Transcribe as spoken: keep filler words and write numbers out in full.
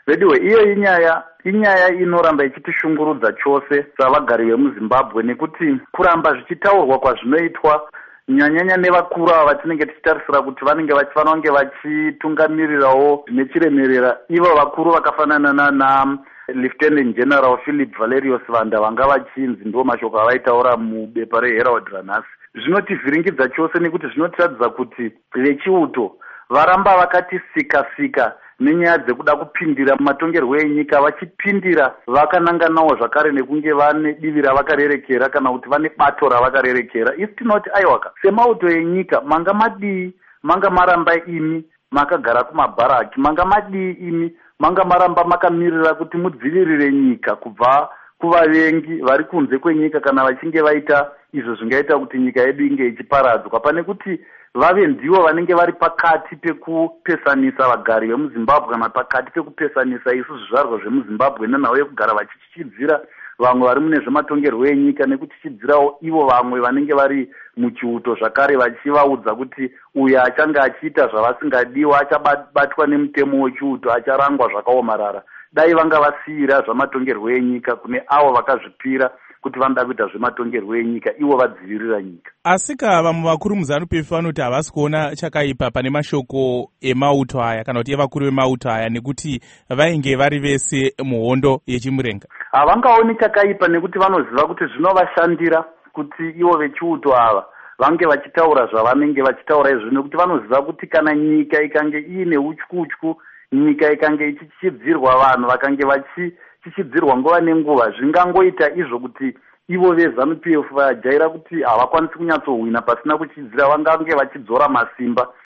Zediwe, iyo inyaya inyaya inoramba ichitishungurudza chose savagari vemuZimbabwe, nekuti kuramba zvichitaurwa kwazvinoitwa nyanyanya nevakuru ava vatinenge tichitarisira kuti vanenge vachifanira kunge vachitungamirirawo zvinechiremerera, ivo vakuru vakafanana nana Lieutenant General Philip Valerius Vanda vanga vachinzi ndo mashoko avaitaura mubepa reHerald ranhasi. Zvinotivhiringidza chose nekuti zvinotiradza kuti vechiuto varamba vakatisika-sika nenyaya dzekuda kupindira mumatongerwo enyika, vachipindira vakananganawo zvakare nekunge vane divi ravakarerekera kana kuti vane bato ravakarerekera. Isi tinoti aiwaka semauto enyika manga madii manga maramba imi makagara kumabharaki, manga madii imi manga maramba makamirira kuti mudzivirire nyika kubva kuvavengi vari kunze kwenyika kana vachinge vaita izvo zvingaita kuti nyika yedu inge ichiparadzwa, pane kuti vave ndivo vanenge vari pakati pekupesanisa vagari vemuZimbabwe kana pakati pekupesanisa isu zvizvarwa zvemuZimbabwe nenhau yekugara vachichichidzira vamwe vari mune zvematongerwo enyika nekuchichidzirawo ivo vamwe vanenge vari muchiuto zvakare, vachivaudza kuti uyo achange achiita zvavasingadiwa achabatwa nemutemo wechiuto acharangwa zvakaomarara. Dai vanga vasiyira zvamatongerwo enyika kune avo vakazvipira kuti vanoda kuita zvematongerwo enyika, ivo vadzivirira nyika. Asika vamwe vakuru muZANU-P F vanoti havasi kuona chakaipa pane mashoko emauto aya kana kuti evakuru vemauto aya nekuti vainge vari vese muhondo yechimurenga. Havangaoni chakaipa nekuti vanoziva kuti zvinovashandira kuti ivo vechiuto ava vange vachitaura zvavanenge vachitaura izvo, nekuti vanoziva kuti kana nyika ikange iine utyutyu, nyika ikange ichichidzirwa vanhu vakange vachichidzirwa nguva nenguva, zvingangoita izvo kuti ivo veZANU-P F vajaira kuti havakwanisi kunyatsohwina pasina kuchidzira, vangange vachidzora masimba.